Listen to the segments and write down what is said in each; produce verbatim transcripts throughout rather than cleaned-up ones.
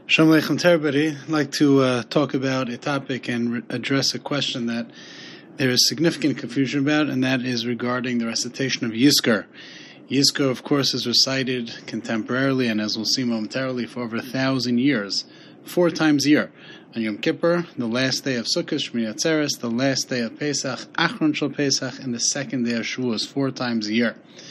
Shalom Aleichem to everybody. I'd like to uh, talk about a topic and re- address a question that there is significant confusion about, and that is regarding the recitation of Yizkor. Yizkor, of course, is recited contemporarily, and as we'll see momentarily, for over a thousand years, four times a year. On Yom Kippur, the last day of Sukkot, Shmini Atzeres, the last day of Pesach, Achron Shel Pesach, and the second day of Shavuos, four times a year.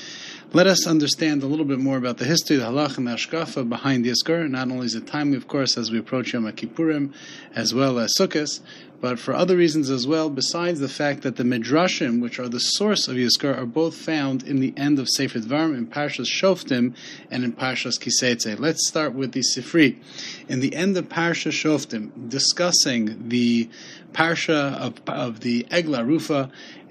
Let us understand a little bit more about the history, the halach and the hashkafa behind Yizkor. Not only is it timely, of course, as we approach Yom Kippurim, as well as Sukkot, but for other reasons as well, besides the fact that the Midrashim, which are the source of Yizkor, are both found in the end of Sefer Dvarim, in Parshas Shoftim, and in Parshas Kiseitze. Let's start with the Sifri. In the end of Parshas Shoftim, discussing the Parsha of, of the Egla Rufa,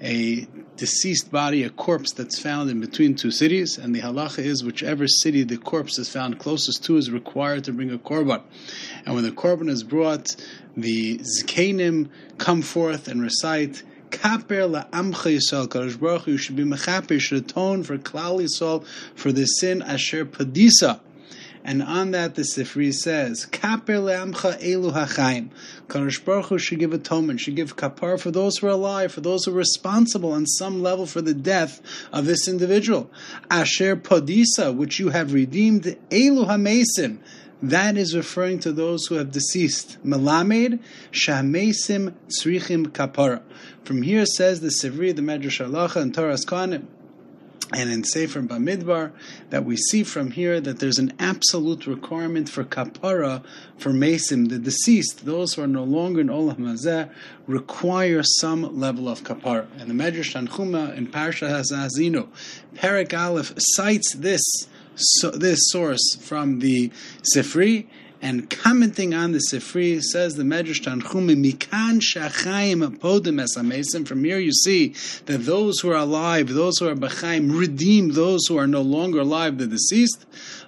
a deceased body, a corpse that's found in between two cities, and the halacha is whichever city the corpse is found closest to is required to bring a korban. And when the korban is brought, the zkenim come forth and recite, Kaper la'amcha Yisrael, Kadosh Baruch Hu, you should be mechaper, you should atone for Klal Yisrael, for the sin asher padisa. And on that the Sifri says, Kaper le'amcha elu ha'chaim. Kadosh Baruch Hu should give atonement, should give kapar for those who are alive, for those who are responsible on some level for the death of this individual. Asher padisa, which you have redeemed, elu ha'mesim. That is referring to those who have deceased. Melamed sha'mesim tzrichim kapara. From here says the Sifri, the Medrash Halacha, and Toras Kohanim, and in Sefer Bamidbar, that we see from here that there's an absolute requirement for kapara, for mesim, the deceased, those who are no longer in Olam Hazeh, require some level of kapara. And the Medrash Tanchuma in Parsha Hazazinu, Perek Aleph, cites this so, this source from the Sifri, and commenting on the Sifri, says the Medrash Tanchumi, Mikan shachayim apodim es hamesim. From here you see that those who are alive, those who are b'chaim, redeem those who are no longer alive, the deceased.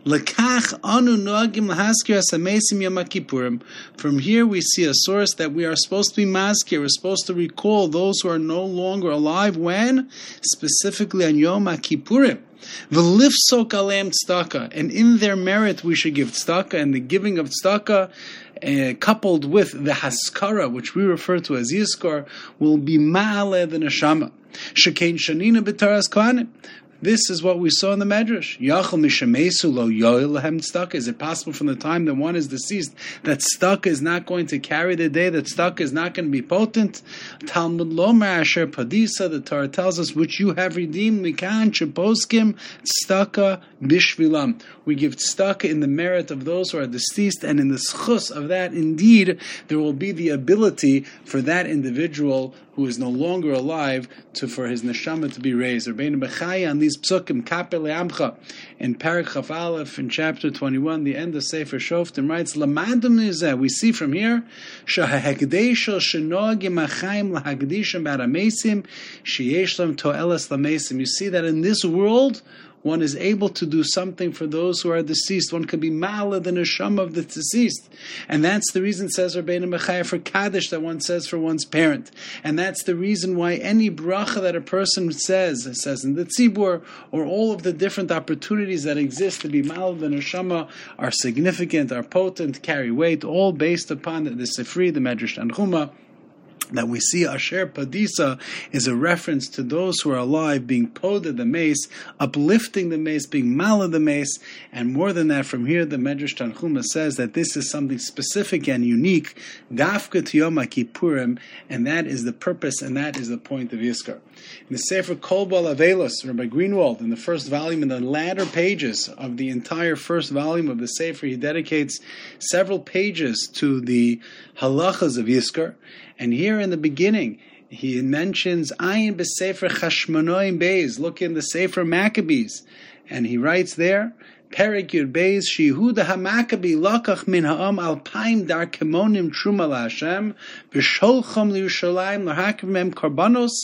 Lekach anu noagim lahaskir es hamesim Yom Kippurim. From here we see a source that we are supposed to be maskir, we're supposed to recall those who are no longer alive, when? Specifically on Yom Kippurim. V'lifsok aleim tzedakah, and in their merit we should give tzedakah, and the giving of tzedakah, uh, coupled with the haskara, which we refer to as Yizkor, will be ma'aleh the neshama. Shekein shanina b'taras kohanim. This is what we saw in the Medrash. Yachal mishamesu lo yoel lehem tzedakah. Is it possible from the time that one is deceased that tzedakah is not going to carry the day, that tzedakah is not going to be potent? Talmud lomer asher padisa, the Torah tells us, which you have redeemed, mikan sheposkim tzedakah bishvilam. We give tzedakah in the merit of those who are deceased, and in the schus of that, indeed, there will be the ability for that individual who is no longer alive to for his neshama to be raised. Rabbeinu Bechaya on these psukim, Kaper le'amcha, in Parak Chaf Aleph, in chapter twenty-one, the end of Sefer Shoftim, writes, Lamadum nizeh, we see from here, Shahahekdeshel shenogim achayim lahagdishim baramesim, sheyesh lam to'eles lamesim. You see that in this world, one is able to do something for those who are deceased. One can be ma'aleh the neshama of the deceased. And that's the reason, says Rabbeinu Bechaya, for Kaddish that one says for one's parent. And that's the reason why any bracha that a person says, says in the tzibur, or all of the different opportunities that exist to be ma'aleh the neshama are significant, are potent, carry weight, all based upon the, the Sifri, the Medrash Tanchuma, that we see Asher Padisa is a reference to those who are alive being poded the mace, uplifting the mace, being mala the mace, and more than that, from here the Medrash Tanchuma says that this is something specific and unique, Dafka to Yom Kippurim, and that is the purpose and that is the point of Yizkor. In the Sefer Kol Bal Avelos, Rabbi Greenwald, in the first volume, in the latter pages of the entire first volume of the Sefer, he dedicates several pages to the halachas of Yizkor. And here in the beginning, he mentions Ayin b'Sefer Chashmonoim Beis. Look in the Sefer Maccabees, and he writes there, Perek Yud Beis, Shehuda HaMaccabi Lakach Min Ha'am Alpaim Dar Kemonim Truma LaHashem V'Sholchom LiYerushalayim L'Hakim Mem Korbanos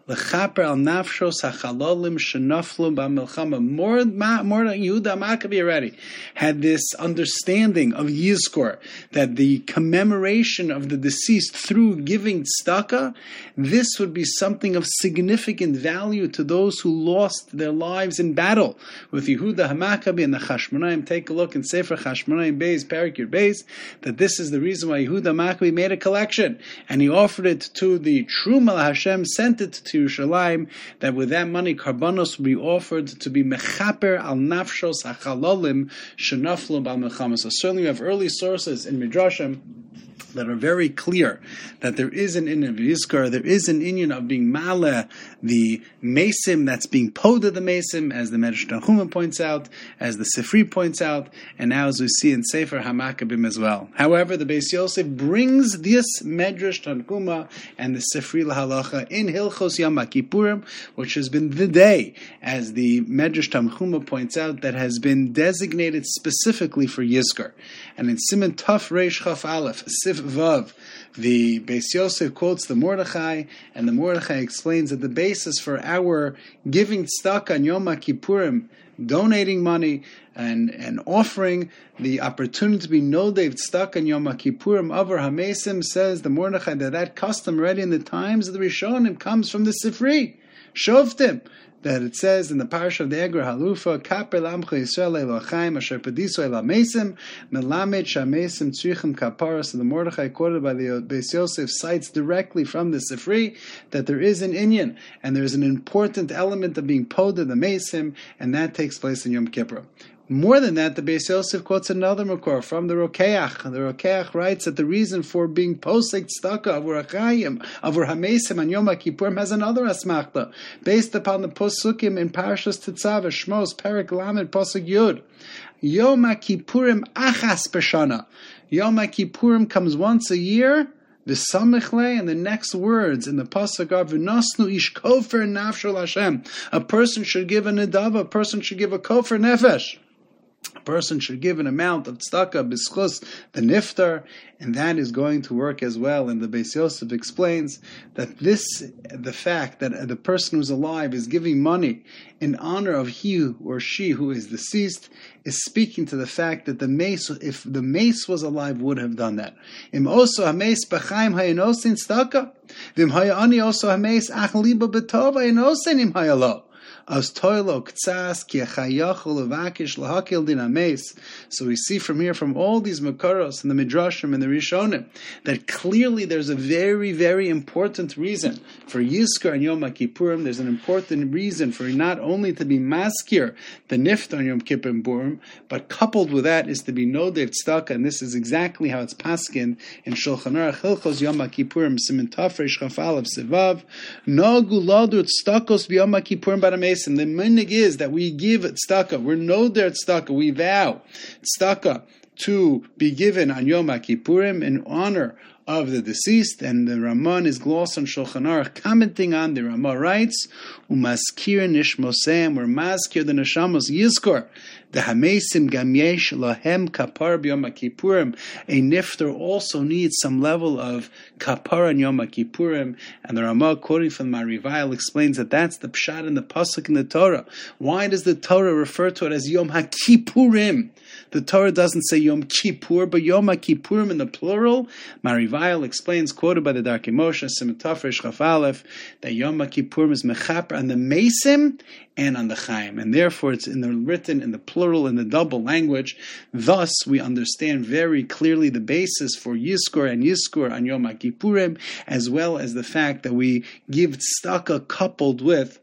L'chaper al nafshos hachalolim shenaflu b'milchama. More, more Yehuda Maccabi already had this understanding of Yizkor, that the commemoration of the deceased through giving tzedakah, this would be something of significant value to those who lost their lives in battle. With Yehuda HaMaccabi and the Chashmonaim, take a look in Sefer Chashmonaim Beis, Parak Yud Beis, that this is the reason why Yehuda HaMaccabi made a collection, and he offered it to the Truma Hashem, sent it to Yerushalayim, that with that money, karbanos would be offered to be mechaper al nafshos hachalolim shenaflu bal melchama. So certainly we have early sources in Midrashim that are very clear that there is an inyan of Yizkor, there is an inyan of being male, the mesim that's being poda the mesim, as the Medrash Tanchuma points out, as the Sifri points out, and now as we see in Sefer HaMakkabim as well. However, the Beis Yosef brings this Medrash Tanchuma and the Sifri L'Halacha in Hilchos Yom HaKippurim, which has been the day, as the Medrash Tanchuma points out, that has been designated specifically for Yizkor. And in Siman Taf Reish Chaf Aleph, Sif Vav, the Beis Yosef quotes the Mordechai, and the Mordechai explains that the basis for our giving tzedakah on Yom HaKippurim, donating money and, and offering the opportunity to be nodev tzedakah on Yom HaKippurim over Hamesim, says the Mordechai that that custom already in the times of the Rishonim comes from the Sifri, Shoftim, that it says in the parsha of the Eger Halufa, Kaper lamcha Yisrael Elochaim asher pediso el hamesim melamed shamesim tzrichem kapara. So the Mordechai quoted by the Beis Yosef cites directly from the Sifri that there is an inyan and there is an important element of being poded the mesim, and that takes place in Yom Kippur. More than that, the Beis Yosef quotes another makor from the Rokeach. The Rokeach writes that the reason for being posek tzedakah avur achayim, avur hamesim on Yom HaKippurim has another asmachta, based upon the posukim in Parashas Tetzav, Shmos, Perek Lamed, Posuk Yud. Yom HaKippurim achas b'shana. Yom HaKippurim comes once a year, V'samichle, and the next words in the pasuk are v'nosnu ish kofer nafshel Hashem. A person should give a nedava, a person should give a kofer nefesh. A person should give an amount of tzedakah b'schus the niftar, and that is going to work as well. And the Beis Yosef explains that this, the fact that the person who's alive is giving money in honor of he or she who is deceased, is speaking to the fact that the mace, if the mace was alive, would have done that. Im oso hameis b'chaim hayanosin tzedakah, v'im hayani oso hameis ach liba b'tov hayanosin im hayalo. As toilo ktsas ki achayachol levakish lahakil din ames. So we see from here, from all these makaros and the midrashim and the rishonim, that clearly there's a very, very important reason for Yizkor and Yom HaKippurim. There's an important reason for not only to be maskir the nift on Yom Kippurim, but coupled with that is to be nodev tzedakah, and this is exactly how it's paskin in Shulchan Aruch Hilchos Yom HaKippurim Siman Taf Reish Chaf Aleph Sivav Nagu Ladu Tzedakos B'Yom HaKippurim B'Ramesim. The minig is that we give tzedakah. We're no der tzedakah. We vow tzedakah to be given on Yom HaKippurim in honor of the deceased. And the Raman is gloss on Shulchan Aruch, commenting on the Ramah writes, "Umaskir nishmosem." We're maskir the neshamos Yizkor. The hamesim gam yesh lahem kapar b'Yom HaKippurim. A nifter also needs some level of kapar on Yom HaKippurim, and the Ramah, quoting from Marivail, explains that that's the pshat in the pasuk in the Torah. Why does the Torah refer to it as Yom HaKippurim? The Torah doesn't say Yom Kippur, but Yom HaKippurim in the plural. Marivail explains, quoted by the Darkei Moshe, Siman Taf Reish Chaf Aleph, that Yom HaKippurim is mechaper on the mesim and on the chaim, and therefore it's in the written in the plural, in the double language. Thus, we understand very clearly the basis for Yizkor and Yizkor on Yom HaKippurim, as well as the fact that we give tzedakah coupled with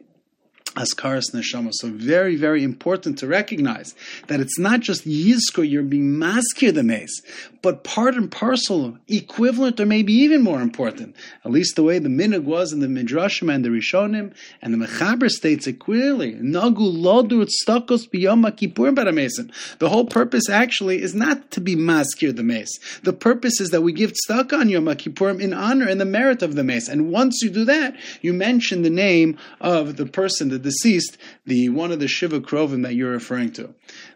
Askaras Neshama. So very, very important to recognize that it's not just Yizkor, you're being maskir the mace, but part and parcel, equivalent or maybe even more important, at least the way the minig was in the Midrashim and the Rishonim, and the Mechaber states it clearly, Nagu lodur tzedakos b'Yom HaKippurim b'Ramesim. The whole purpose actually is not to be maskir the mace. The purpose is that we give tzedakah on Yom HaKippurim in honor and the merit of the mace. And once you do that, you mention the name of the person, the deceased, the one of the Shiva Krovim that you're referring to.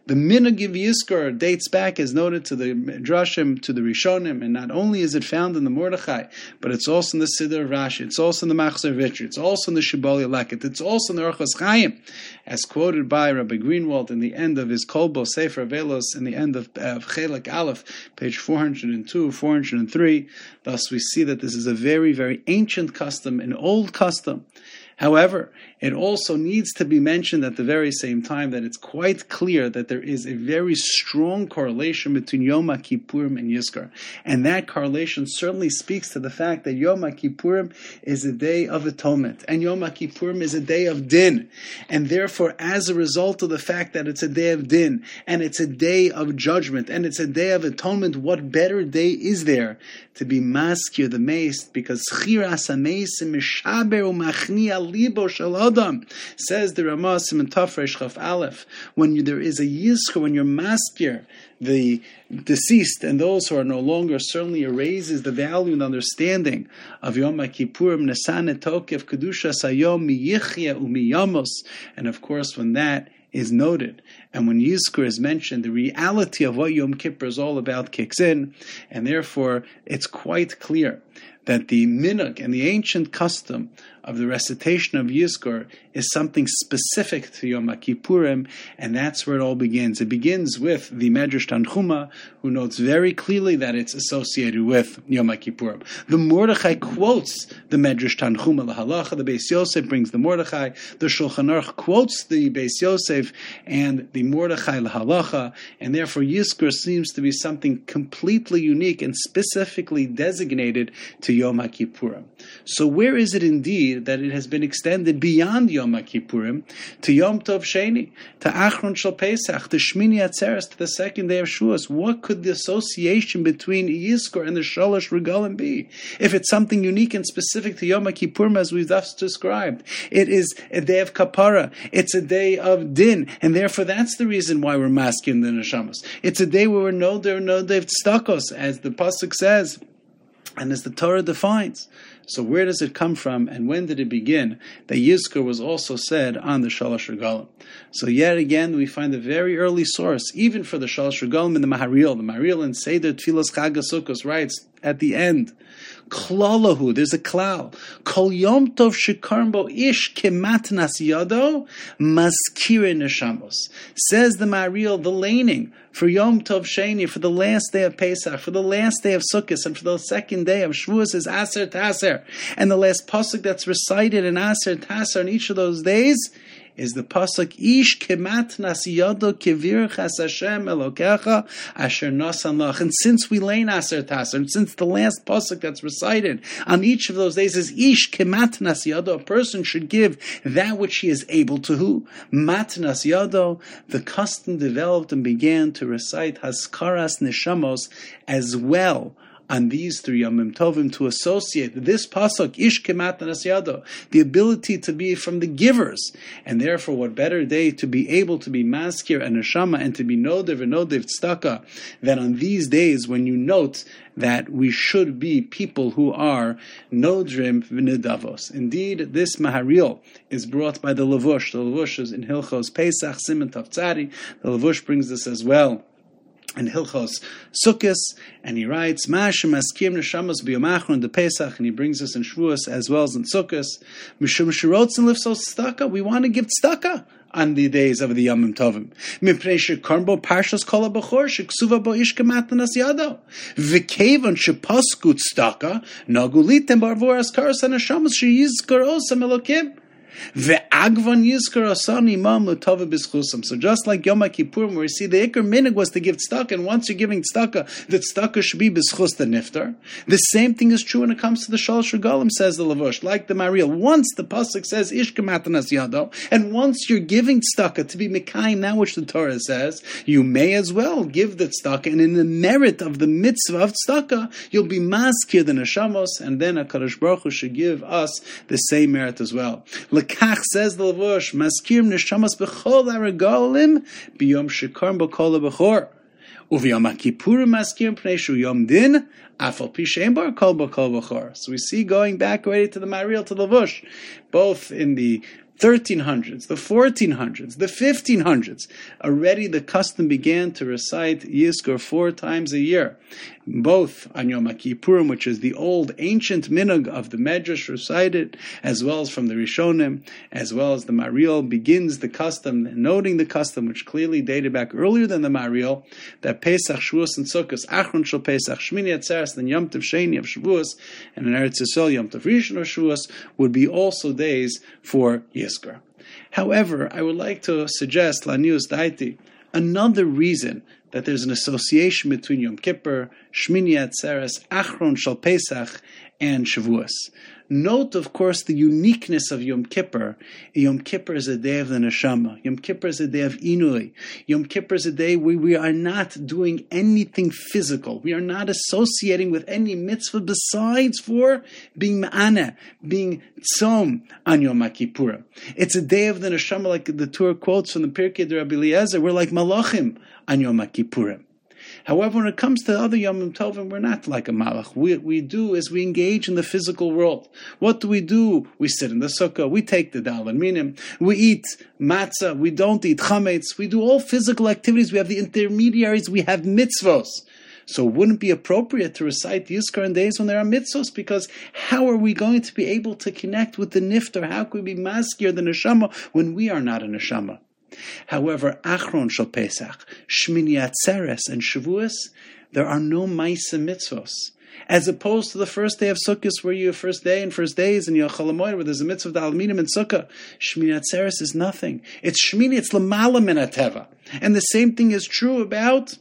The minhag of Yizkor dates back, as noted, to the Drashim, to the Rishonim, and not only is it found in the Mordechai, but it's also in the Siddur of Rashi, it's also in the Machzor Vitri, it's also in the Shibbolei Leket, it's also in the Orchos Chaim, as quoted by Rabbi Greenwald in the end of his Kolbo Sefer Avelos, in the end of uh, Chelek Aleph, page four hundred two, four hundred three. Thus we see that this is a very, very ancient custom, an old custom. However, it also needs to be mentioned at the very same time that it's quite clear that there is a very strong correlation between Yom HaKippurim and Yizkor. And that correlation certainly speaks to the fact that Yom HaKippurim is a day of atonement, and Yom HaKippurim is a day of din. And therefore, as a result of the fact that it's a day of din, and it's a day of judgment, and it's a day of atonement, what better day is there to be maskir the mace? Because chiras ha-meis mishaber u'machnia libo shel adam, says the Ramah Siman Tafresh Chaf Aleph. When you, there is a yizkor, when you're maskir the deceased and those who are no longer, certainly erases the value and understanding of Yom HaKippurim, Nesan Tokef Kedushas Hayom miyichya u'miyamos. And of course, when that is noted, and when Yizkor is mentioned, the reality of what Yom Kippur is all about kicks in, and therefore it's quite clear that the minhag and the ancient custom of the recitation of Yizkor is something specific to Yom HaKippurim, and that's where it all begins. It begins with the Medrash Tanchuma, who notes very clearly that it's associated with Yom HaKippurim. The Mordechai quotes the Medrash Tanchuma, the Halacha, the Beis Yosef brings the Mordechai, the Shulchan Aruch quotes the Beis Yosef and the Mordechai, the Halacha, and therefore Yizkor seems to be something completely unique and specifically designated to Yom HaKippurim. So where is it indeed that it has been extended beyond Yom HaKippurim to Yom Tov Sheni, to Achron Shel Pesach, to Shmini Atzeres, to the second day of Shavuos? What could the association between Yizkor and the Shalosh Regalim be? If it's something unique and specific to Yom HaKippurim, as we've thus described, it is a day of Kapara, it's a day of Din, and therefore that's the reason why we're masking the Neshamos. It's a day where we're no there, no day of Tzedakos, as the Pasuk says, and as the Torah defines. So where does it come from, and when did it begin that Yizkor was also said on the Shalosh Regalim? So yet again, we find a very early source, even for the Shalosh Regalim in the Maharil. The Maharil in Seder Tfilas Chag HaSukkos writes at the end, Klalahu, there's a klal. Kol Yom Tov shekarm bo ish kematnas yado maskire neshamos. Says the Maharil, the laning for Yom Tov Sheni, for the last day of Pesach, for the last day of Sukkot, and for the second day of Shavuos is Aser Taser. And the last pasuk that's recited in Aser Taser in each of those days is the pasuk Ish kematnas yado kevirchas Hashem Elokecha asher nasan lach. And since we lay in Aser Taser, and since the last pasuk that's recited on each of those days is Ish kematnas yado, a person should give that which he is able to. Who? Matnas yado. The custom developed and began to recite Haskaras Neshamos as well on these three Yomim Tovim, to associate this pasuk, Ish kematnas yado, the ability to be from the givers. And therefore, what better day to be able to be maskir and neshama and to be nodev and nodev tzedakah than on these days when you note that we should be people who are nodrim v'nedavos. Indeed, this Maharil is brought by the Lavush. The Lavush is in Hilchos Pesach, Siman Tav Tzadi. The Lavush brings this as well in Hilchos Sukkos, and he writes, Ma'ashem askim neshamos b'yom achron de Pesach, and he brings us in Shavuos as well as in Sukkos. Mishum shirotzen lifsos tzedakah, we want to give tzedakah on the days of the Yomim Tovim. Mipnei shekarm bo parshas kol habachor sheksuva bo ish kematnas yado v'kevan shepasku tzedakah nagu litem barvor askaras haneshamos sheyizkor osam elokim. So just like Yom Kippur, where we see the Iker Minig was to give tzedakah, and once you're giving tzedakah, the tzedakah should be b'schus the niftar. The same thing is true when it comes to the Shalosh Regalim, says the Lavush, like the Maharil. Once the pasuk says Ish kematnas yado, and once you're giving tzedakah to be mekayim, that which the Torah says, you may as well give the tzedakah, and in the merit of the mitzvah of tzedakah, you'll be maskir the neshamos, and then HaKadosh Baruch Hu should give us the same merit as well. Kach says the Lavush, Maskirim neshamas b'chol ha'regalim b'yom shekarm b'kol ha'bechor. Uv'yom ha'kippurim maskirim p'nei shu yom din, afal pi she'en bar kol b'kol b'chor. So we see, going back already to the Maharil, to the Lavush, both in the thirteen hundreds, the fourteen hundreds, the fifteen hundreds, already the custom began to recite Yizkor four times a year, both on Yom Kippurim, which is the old ancient minhag of the Medrash recited, as well as from the Rishonim, as well as the Mariel begins the custom, noting the custom, which clearly dated back earlier than the Mariel, that Pesach, Shavuos, and Sukkot, Achron Shel Pesach, Shmini Atzeres, then Yom Tov Sheni of Shavuos, and in Eretz Yisrael, Yom Tov Rishon of Shavuos, would be also days for Yizkor. However, I would like to suggest, Lanius Daiti, another reason that there's an association between Yom Kippur, Shmini Atzeres, Achron Shel Pesach, and Shavuos. Note, of course, the uniqueness of Yom Kippur. Yom Kippur is a day of the neshama. Yom Kippur is a day of inui. Yom Kippur is a day where we are not doing anything physical. We are not associating with any mitzvah besides for being ma'ana, being tzom on Yom Kippurim. It's a day of the neshama, like the Torah quotes from the Pirkei de Rabbi Eliezer. We're like malachim on Yom Kippurim. However, when it comes to other Yom Tovim, we're not like a malach. What we, we do is we engage in the physical world. What do we do? We sit in the sukkah, we take the dal and minim, we eat matzah, we don't eat chametz, we do all physical activities, we have the intermediaries, we have mitzvos. So it wouldn't be appropriate to recite the Yizkor on days when there are mitzvos, because how are we going to be able to connect with the niftar? How could we be maskir the neshama when we are not a neshama? However, Achron Shel Pesach, Shmini Atzeres, and Shavuos, there are no Maisa mitzvos. As opposed to the first day of Sukkot, where you have first day and first days, and you have Chol Hamoed, where there's a mitzvah of the Alminim and Sukkah. Shmini Atzeres is nothing. It's Shmini, it's L'mala min HaTeva. And the same thing is true about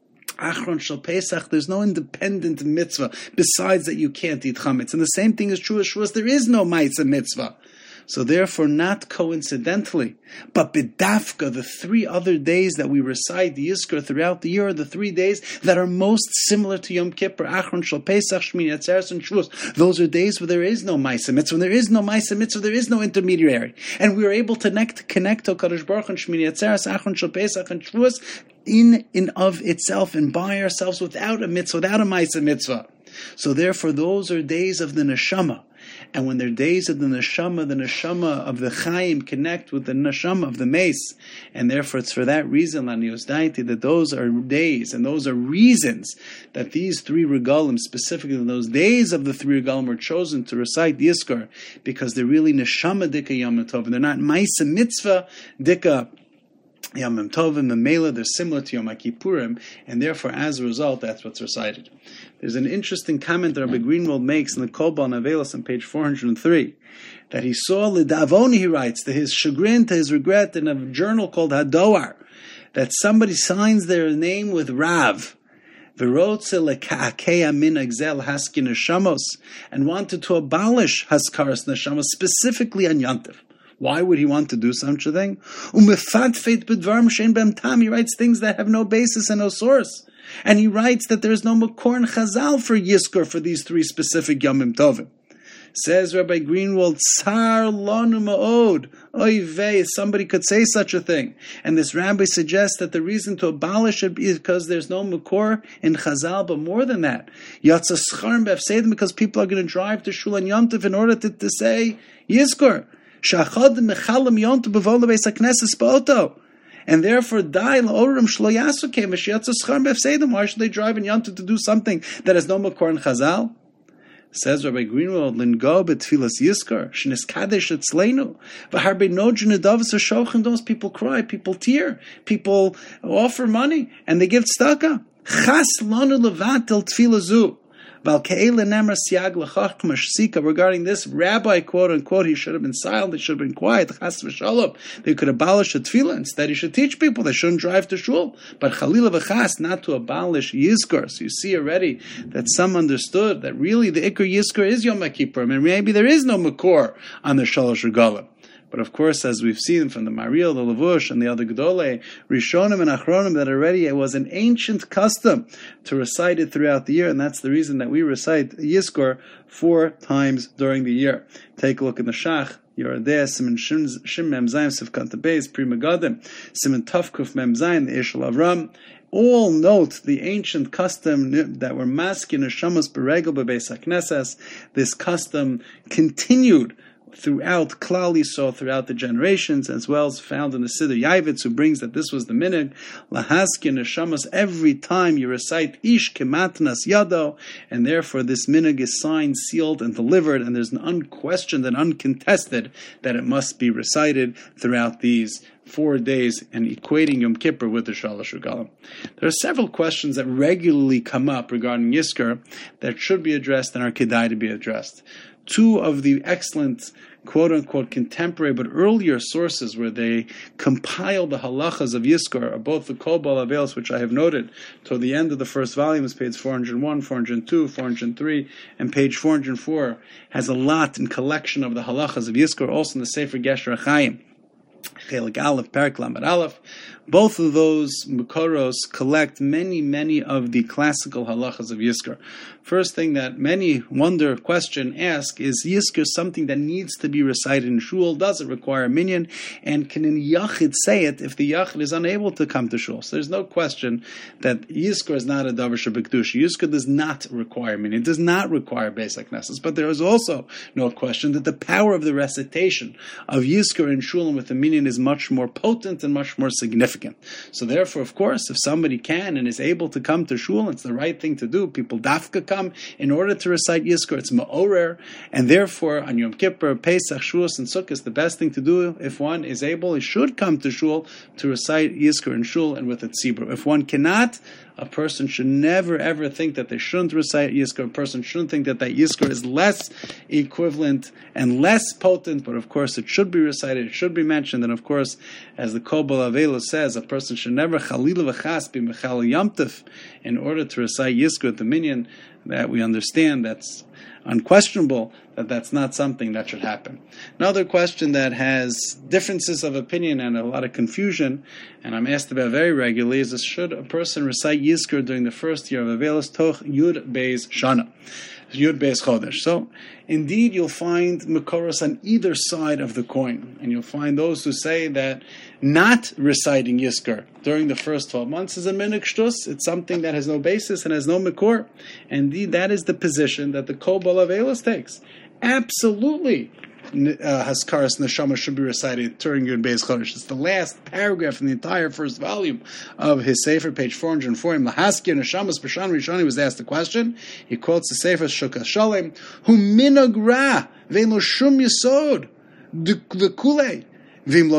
Achron Shel Pesach. There's no independent mitzvah besides that you can't eat chametz. And the same thing is true of Shavuos. There is no Maisa mitzvah. So therefore, not coincidentally, but bidafka, the three other days that we recite the Yizkor throughout the year are the three days that are most similar to Yom Kippur, Achron Shel Pesach, Shmini Atzeres, and Shavuos. Those are days where there is no Maisa Mitzvah. When there is no Maisa Mitzvah, there is no intermediary. And we are able to connect, connect to Kadosh Baruch Hu, Shmini Atzeres, Achron Shel Pesach, and Shavuos in and of itself and by ourselves without a mitzvah, without a Maisa Mitzvah. So therefore, those are days of the neshama. And when they're days of the neshama, the neshama of the chayim connect with the neshama of the mace. And therefore, it's for that reason, Lanios Daiti, that those are days and those are reasons that these three regalim, specifically those days of the three regalim, were chosen to recite the Yizkor, because they're really neshama dika Yom Tov. They're not maisa mitzvah dika Yom Tovim, the Mela, they're similar to Yom Kippurim, and therefore, as a result, that's what's recited. There's an interesting comment that Rabbi Greenwald makes in the Kol Bal Navelos on page four hundred three, that he saw L'Davoni, he writes, to his chagrin, to his regret, in a journal called Hadoar, that somebody signs their name with Rav, V'rotze leka'akeya min agzel haskin neshamos, and wanted to abolish haskaras neshamos, specifically on Yantiv. Why would he want to do such a thing? He writes things that have no basis and no source. And he writes that there is no Makor and Chazal for Yizkor for these three specific Yomim Tovim. Says Rabbi Greenwald, Sar lonu ma'od. Oy vey, somebody could say such a thing. And this rabbi suggests that the reason to abolish it is because there's no Makor in Chazal, but more than that. Yatsa Scharim b'Efsedim, because people are going to drive to Shul and Yom Tov in order to, to say Yizkor. And therefore, why should they drive in Yom Tov to do something that has no Makor in Chazal? Says Rabbi Greenwald, Lingo betfilas Yizkor, shnis kadesh etzleinu, v'harbe nojin edavos hashochin. Those people cry, people tear, people offer money, and they give tzedakah. Chas lanu levatel tefila zu. Regarding this, Rabbi, quote unquote, he should have been silent, he should have been quiet. They could abolish the tefillah. Instead, he should teach people they shouldn't drive to shul. But Chalila v'chas, not to abolish Yizkor. So you see already that some understood that really the Iker Yizkor is Yom Kippur, and maybe there is no Makor on the Shalosh Regalim. But of course, as we've seen from the Mariel, the Lavush, and the other Gedolei, Rishonim and Achronim, that already it was an ancient custom to recite it throughout the year, and that's the reason that we recite Yizkor four times during the year. Take a look in the Shach, Yerodeh, Siman Shim Mem Zayin, Sivkat Beis, Pri Megadim, Siman Tavkuf Mem Zayin, the Ishel Avram. All note the ancient custom that were masking Neshamas Beregel Bebeis HaKnesses. This custom continued throughout Klal Yisrael, throughout the generations, as well as found in the Siddur Yavitz, who brings that this was the minhag, lahaskir neshamas, every time you recite ish kematnas yado, and therefore this minhag is signed, sealed, and delivered, and there's an unquestioned and uncontested that it must be recited throughout these four days, and equating Yom Kippur with the Shalosh Regalim. There are several questions that regularly come up regarding Yizkor that should be addressed and are kedai to be addressed. Two of the excellent quote-unquote contemporary but earlier sources where they compile the halachas of Yizkor are both the Kol Bal Avelos, which I have noted toward the end of the first volume, is page four hundred one, four hundred two, four hundred three, and page four hundred four, has a lot in collection of the halachas of Yizkor, also in the Sefer Gesher HaChaim. Chelik Aleph, Perek Lamed Aleph. Both of those Mukoros collect many, many of the classical halachas of Yizkor. First thing that many wonder, question, ask is Yizkor something that needs to be recited in shul? Does it require a minyan? And can a yachid say it if the yachid is unable to come to shul? So there's no question that Yizkor is not a davar shebekdusha. Yizkor does not require minyan. It does not require basic nesses. But there is also no question that the power of the recitation of Yizkor in shul and with the minyan is much more potent and much more significant. So therefore, of course, if somebody can and is able to come to shul, it's the right thing to do. People dafka come in order to recite Yizkor. It's ma'orer, and therefore on Yom Kippur, Pesach, Shavuos, and Sukkot, the best thing to do if one is able, he should come to shul to recite Yizkor in shul and with a tzibur. If one cannot, a person should never ever think that they shouldn't recite Yizkor. A person shouldn't think that that Yizkor is less equivalent and less potent, but of course it should be recited, it should be mentioned, and of course, as the Kol Bal Avelos says, a person should never chalila v'chas be mechal yamtiv in order to recite Yizkor at the minyan. That we understand, that's unquestionable, that that's not something that should happen. Another question that has differences of opinion and a lot of confusion, and I'm asked about very regularly, is this, should a person recite Yizkor during the first year of Avelos Toch Yud Beis Shana, Yud Beis Chodesh? So, indeed, you'll find Mekoros on either side of the coin, and you'll find those who say that not reciting Yizkor during the first twelve months is a minhag shtus. It's something that has no basis and has no Mekor. Indeed, that is the position that the Kol Bal Avelos takes. Absolutely, uh, Haskaras Neshama should be recited during Yud Beis Chodesh. It's the last paragraph in the entire first volume of his Sefer, page four hundred four. Lahaskir Neshamas B'Shan Rishoni was asked the question. He quotes the Sefer Shukah Shalem, Hu minhag ra ve'lo shum yisod v'kulei. How can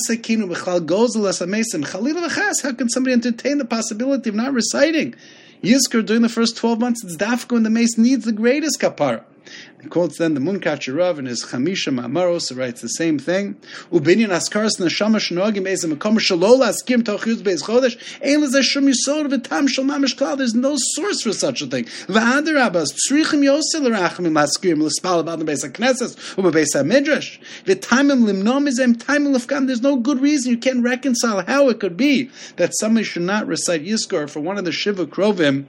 somebody entertain the possibility of not reciting Yizkor during the first twelve months? It's dafka when the mace needs the greatest kapara. He quotes then the Munkach Rav in his Chamisha Ma'amaros, writes the same thing. Ubinyan askaras neshama shenogim beis makom shelo laskim toch yud beis chodesh ein lezeh shum yisod v'tam shel mamish klal. There's no source for such a thing. V'adarabas tzrichim yosel l'rachim l'askim l'spal about the beis haknesses u'beis hamidrash v'tamim limnom izem tamim l'fkan. There's no good reason. You can't reconcile how it could be that somebody should not recite Yizkor for one of the Shiva Krovim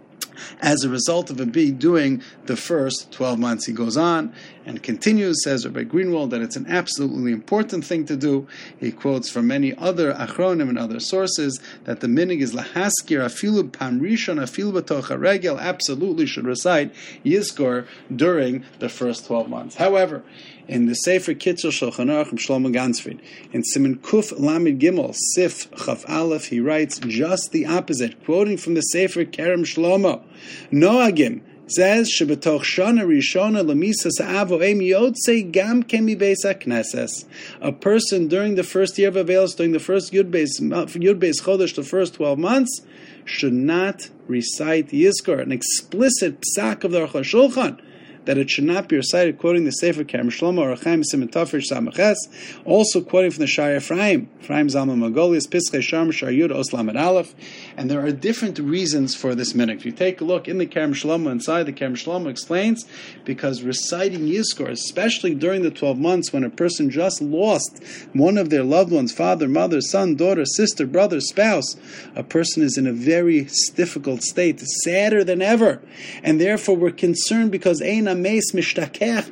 as a result of a bee doing the first twelve months. He goes on and continues, says Rabbi Greenwald, that it's an absolutely important thing to do. He quotes from many other achronim and other sources that the minhag is lahaskir afilu pam rishon afilu b'toch haregel, absolutely should recite Yizkor during the first twelve months. However, in the Sefer Kitzur Shulchan Aruch from Shlomo Gansfried, in Siman Kuf Lamed Gimel Sif Chaf Aleph, he writes just the opposite, quoting from the Sefer Kerem Shlomo. Noagim says Shebetoch Shana Rishona Lamisas Avo Em Yotze Gam Kemi Beis HaKnesses. A person during the first year of Avelos, during the first Yud Beis Yud Beis Chodesh, the first twelve months, should not recite Yizkor. An explicit psak of the Aruch HaShulchan that it should not be recited, quoting the Sefer Kerem Shlomo or Chaim Siman Tafresh Samaches, also quoting from the Shari Ephraim, Ephraim Zalman Magolius, Pischei Sharm, Shar Yud, Os Lamed Aleph, and there are different reasons for this minhag. If you take a look in the Kerem Shlomo, inside the Kerem Shlomo explains, because reciting Yizkor, especially during the twelve months when a person just lost one of their loved ones, father, mother, son, daughter, sister, brother, spouse, a person is in a very difficult state, sadder than ever, and therefore we're concerned because Ein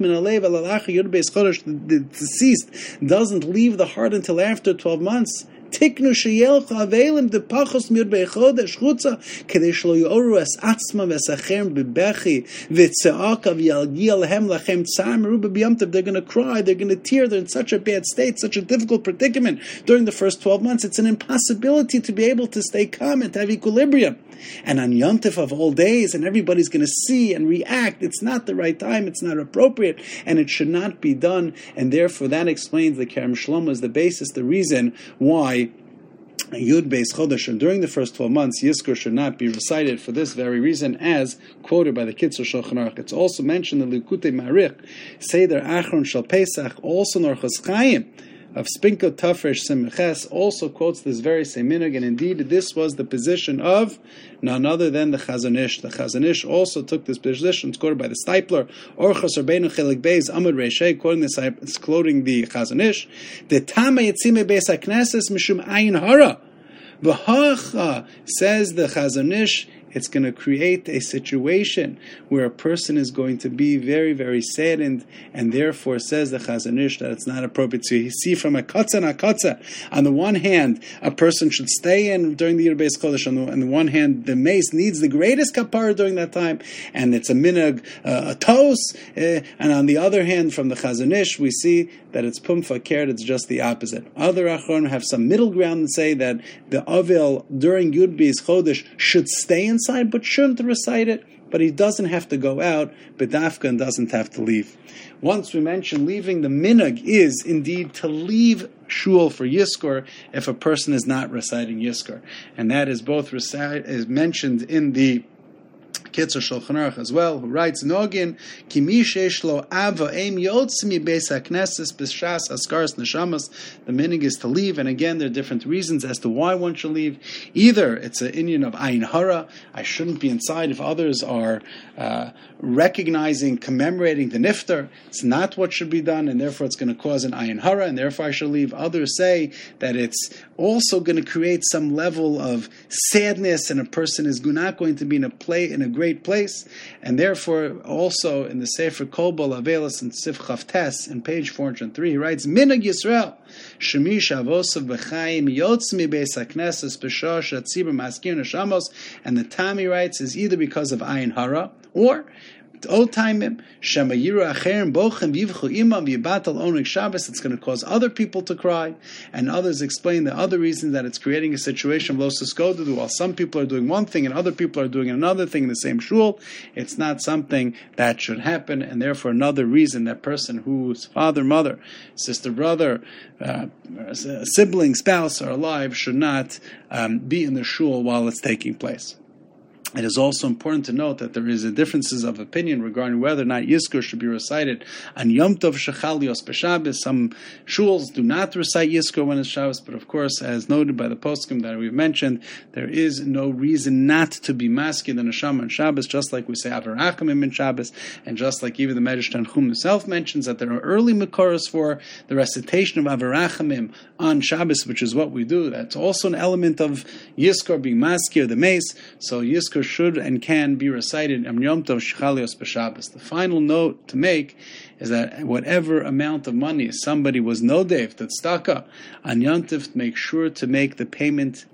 the deceased doesn't leave the heart until after twelve months. tiknu sheyelchu avelim de pachos mir bechodesh chutza kedei shlo yoru es atzma vesachem bebechi v'tzeaka v'yalgiel hem lachem tzar meruba b'yamtiv. They're going to cry, they're going to tear, they're in such a bad state, such a difficult predicament during the first twelve months. It's an impossibility to be able to stay calm and to have equilibrium. And on Yom Tov of all days, and everybody's going to see and react, it's not the right time, it's not appropriate, and it should not be done. And therefore that explains the Kerem Shlomo is the basis, the reason why Yud Beis Chodesh, and during the first twelve months, Yizkor should not be recited for this very reason, as quoted by the Kitzur Shulchan Aruch. It's also mentioned in Likutei Marich, Seder Achron Shel Pesach, also in Orchos Chaim of Spinko Tafresh Simches, also quotes this very same minhag, and indeed this was the position of none other than the Chazon Ish. The Chazon Ish also took this position. It's quoted by the Stipler, Orchos Rabbeinu Chelik Beis Amud Reishei, quoting this, it's quoting the Chazon Ish. The Tama Yitzime Beis HaKnesses Mishum Ayin Hara. V'hacha, says the Chazon Ish, it's going to create a situation where a person is going to be very, very saddened, and therefore says the Chazon Ish that it's not appropriate. So you see from a katza and a katza, on the one hand, a person should stay in during the Yud Beis Chodesh. On the, on the one hand, the mace needs the greatest kapara during that time, and it's a minhag, uh, a tos. Uh, and on the other hand, from the Chazon Ish, we see that it's pum fakert, it's just the opposite. Other Achronim have some middle ground and say that the Avil during Yud Beis Chodesh should stay inside, but shouldn't recite it. But he doesn't have to go out, bedafka, and doesn't have to leave. Once we mentioned leaving, the minhag is indeed to leave shul for Yizkor if a person is not reciting Yizkor. And that is both recite, is mentioned in the Kitzur Shulchan Aruch as well, who writes, Nogin, ki mi sheish lo ava eim yotz mi beis haknesses b'shas haskaras neshamas. The minhag is to leave, and again, there are different reasons as to why one should leave. Either it's an inyan of ayin hara, I shouldn't be inside if others are uh, recognizing, commemorating the niftar. It's not what should be done, and therefore it's going to cause an ayin hara, and therefore I should leave. Others say that it's also going to create some level of sadness, and a person is not going to be in a play in a great place, and therefore also in the Sefer Kol Bo Avelis and Sif Chavtes in page four hundred three, he writes, Minhag Yisrael, Shemish Avosav B'chaim Yotz Mi Beis HaKnesses B'shah Shatzibur Maskir Neshamos, and the Tami writes is either because of Ayin Hara, or old time Shemayiru Acherim Bochem Yivchu Imam Yibatal Onik Shabbos. It's going to cause other people to cry, and others explain the other reasons that it's creating a situation of Losus Godu. While some people are doing one thing and other people are doing another thing in the same shul, it's not something that should happen, and therefore another reason that person whose father, mother, sister, brother, uh, sibling, spouse are alive should not um, be in the shul while it's taking place. It is also important to note that there is a differences of opinion regarding whether or not Yizkor should be recited on Yom Tov Shechal Yos B'Shabbos. Some shuls do not recite Yizkor when it's Shabbos, but of course, as noted by the poskim that we've mentioned, there is no reason not to be masked in Neshama on Shabbos, just like we say Avar Achamim in Shabbos, and just like even the Medrash Tanchum himself mentions that there are early Makoros for the recitation of Avar Achamim on Shabbos, which is what we do. That's also an element of Yizkor being masked, the mace. So Yizkor should and can be recited on Yom Tov Shechal Yos B'Shabbos. The final note to make is that whatever amount of money somebody was nodev, tzedakah, on Yom Tov, make sure to make the payment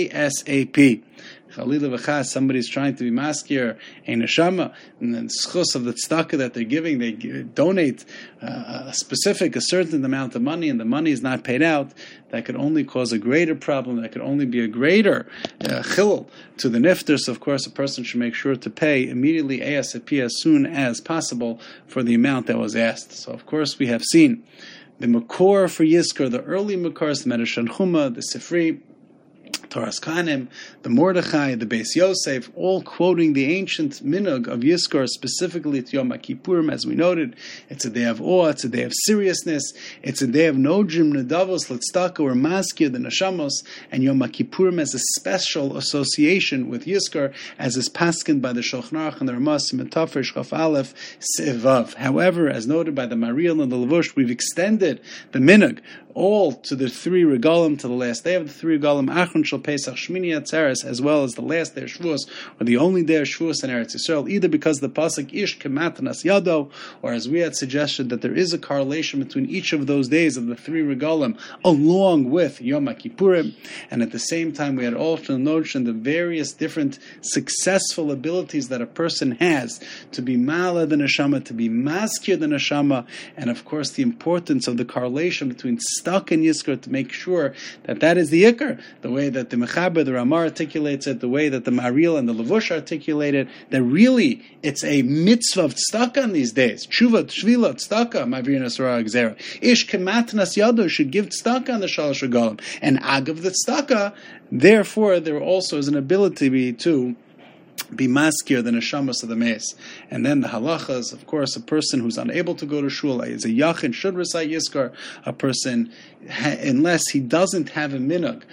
ASAP. Chalila v'chas, somebody's trying to be maskir a neshama, and then schus of the tzedakah that they're giving, they give, donate uh, a specific, a certain amount of money, and the money is not paid out. That could only cause a greater problem. That could only be a greater uh, chilul to the nifter. So, of course, a person should make sure to pay immediately ASAP as soon as possible for the amount that was asked. So, of course, we have seen the makor for Yizkor, the early makors, the Medrash Tanchuma, the Sifri, Toras Kanim, the Mordechai, the Beis Yosef, all quoting the ancient minhag of Yizkor, specifically to Yom Kippurim, as we noted. It's a day of awe, it's a day of seriousness, it's a day of Nojim, Nedavos, Letztaka, or Maskir, the Neshamos, and Yom Kippurim as a special association with Yizkor, as is paskened by the Shulchan Aruch and the Ramas, Metafresh, Chaf Aleph, Sevav. However, as noted by the Mariel and the Levush, we've extended the minhag all to the three regalim, to the last day of the three regalim, Achron Shel Pesach, Shmini Atzeres, as well as the last day of Shavuos, or the only day of Shavuos in Eretz Yisrael, either because the pasuk Ish Kematanas Yado, or as we had suggested that there is a correlation between each of those days of the three regalim, along with Yom Kippurim, and at the same time we had also notion the various different successful abilities that a person has to be Ma'ala the Neshama, to be Maskir the Neshama, and of course the importance of the correlation between Stak and Yizkor, to make sure that that is the Ikar, the way that the Mechaber, the Ramah articulates it, the way that the Maril and the Levush articulate it, that really it's a mitzvah of tzedakah in these days. Tshuva, Shvila, tzedakah, Ma'avir Nasra Gzera. Ish Kematnas Yado should give tzedakah on the Shalosh Regalim. And Agav the tzedakah, therefore there also is an ability to be maskir the neshamas of the mace. And then the halachas, of course, a person who's unable to go to shul is a yachin, should recite Yizkar. A person, ha- unless he doesn't have a minhag,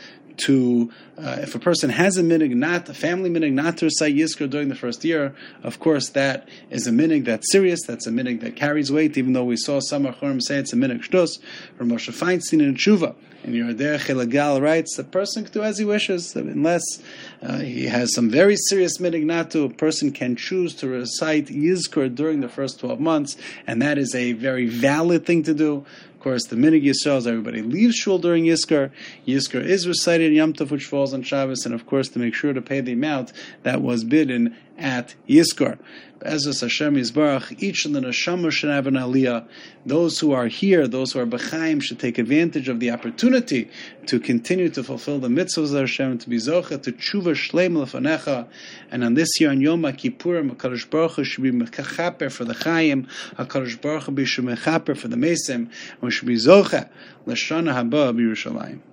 to uh, if a person has a minhag, not a family minhag, not to recite Yizkar during the first year, of course that is a minhag that's serious, that's a minhag that carries weight, even though we saw some Achorim say it's a minhag shtus. Or Moshe Feinstein in Tshuva, and your Derech Elagal writes, the person can do as he wishes, unless uh, he has some very serious minhag not to. A person can choose to recite Yizkar during the first twelve months, and that is a very valid thing to do. Of course, the minhag Yisrael is everybody leaves shul during Yizkar. Yizkar is recited in Yom Tov, which falls on Shabbos, and of course to make sure to pay the amount that was bidden at Yizkar. Ezras Hashem Yisbarach, each of the neshama should have an aliyah. Those who are here, those who are b'chaim, should take advantage of the opportunity to continue to fulfill the mitzvahs of Hashem, to be zocha, to tshuva shleim lefanecha. And on this year, on Yom Kippurim, HaKadosh Baruch Hu should be mechaper for the chayim, HaKadosh Baruch Hu should be mechaper for the mesim, and we should be zocha l'shana haba b'Yerushalayim.